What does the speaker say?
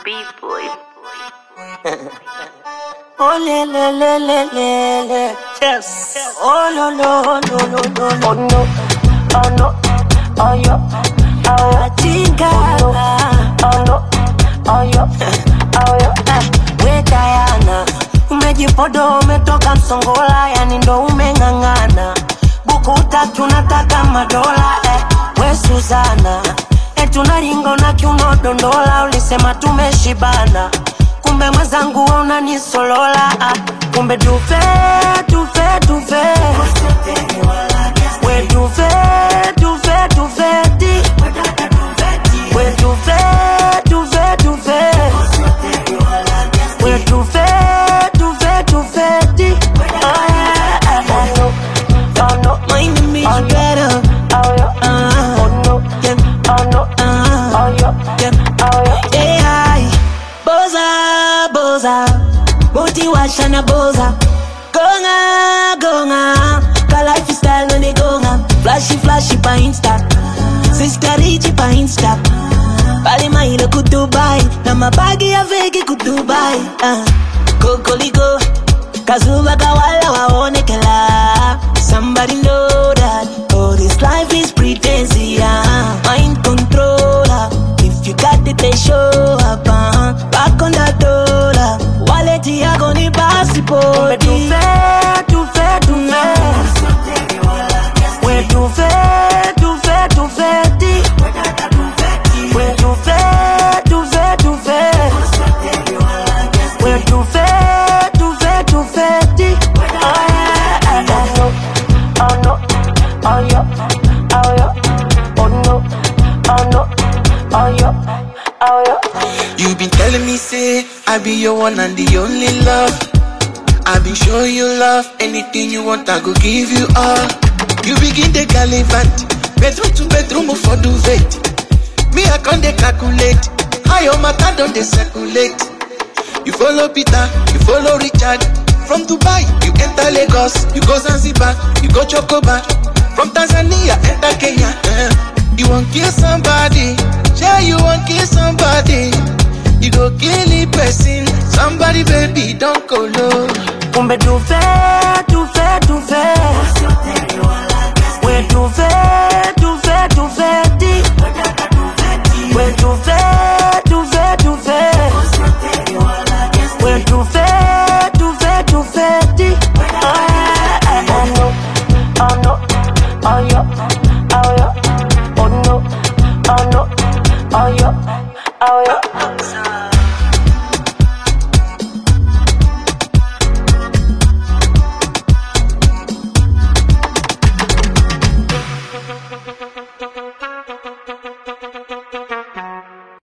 B-boy. Oh le le le le le le. Yes. Oh no no no no no. Oh no. Oh no. Oh yo. Oh yo. Atinga. Oh no. Oh yo. Oh yo. We Diana, umejipodo umetoka Msongola, yani ndo umeng'ang'ana. Buku tatu nataka madola, we Suzana. Tunaringa na kiuno dondola, ulisema tumeshibana. Kumbe mwenzangu unanisolola, kumbe tufe. We tufe. We tufe. We tufe. Oh no. My name is better. Oh yo. Oh no. Oh no. Oh yo. Oh yo. AI Boza Motivation na boza Gonga Ka lifestyle no de gonga Flashy pa Insta Sister Richie pa Insta Pali mailo ku Dubai Na mabagi ya vegi ku Dubai Kokoliko Kazuba kawala waonekela Somebody know that all this life is pretense, mind controller. If you got it, they show up, back on the dollar. Wallet ya goni passport. We tufe. Oh no. Oh yo. Oh yo. Oh no. Oh no. Oh yo. Oh yo. You been telling me, say, I be your one and the only love. I been showing you love. Anything you want, I go give you all. You begin the gallivant. Bedroom to bedroom for duvet. Me, I can't calculate. How your matter don't they circulate. You follow Peter, you follow Richard. From Dubai, you enter Lagos. You go Zanzibar, you go Chocobar. From Tanzania, enter Kenya. You want kill somebody, yeah, you want kill somebody.